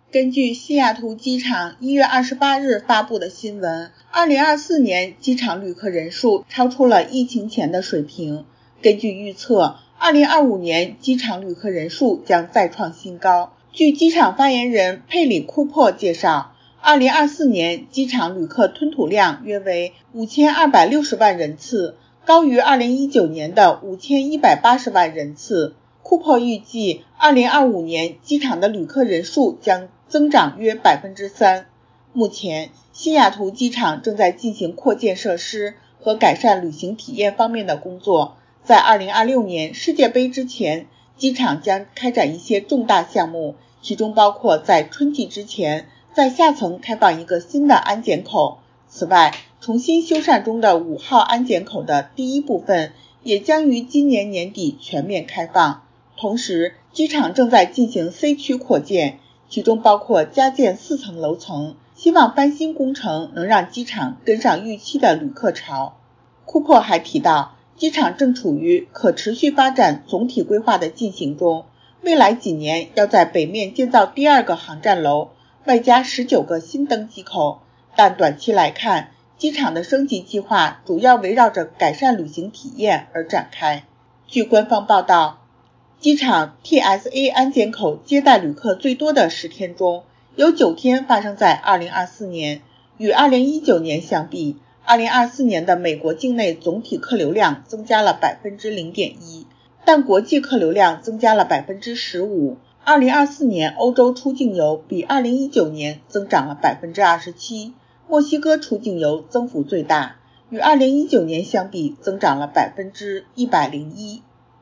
根据西雅图机场1月28日发布的新闻，2024年机场旅客人数超出了疫情前的水平。根据预测，2025年机场旅客人数将再创新高。据机场发言人佩里库珀介绍，2024年机场旅客吞吐量约为5260万人次，高于2019年的5180万人次。库珀预计2025年机场的旅客人数将增长约 3%。 目前，西雅图机场正在进行扩建设施和改善旅行体验方面的工作。在2026年世界杯之前，机场将开展一些重大项目，其中包括在春季之前在下层开放一个新的安检口。此外，重新修缮中的5号安检口的第一部分也将于今年年底全面开放。同时，机场正在进行 C 区扩建，其中包括加建4层楼层，希望翻新工程能让机场跟上预期的旅客潮。库珀还提到，机场正处于可持续发展总体规划的进行中，未来几年要在北面建造第2个航站楼，外加19个新登机口。但短期来看，机场的升级计划主要围绕着改善旅行体验而展开。据官方报道，机场 TSA 安检口接待旅客最多的10天中，有9天发生在2024年。与2019年相比，2024年的美国境内总体客流量增加了 0.1%， 但国际客流量增加了 15%。2024年欧洲出境游比2019年增长了 27%， 墨西哥出境游增幅最大，与2019年相比增长了 101%。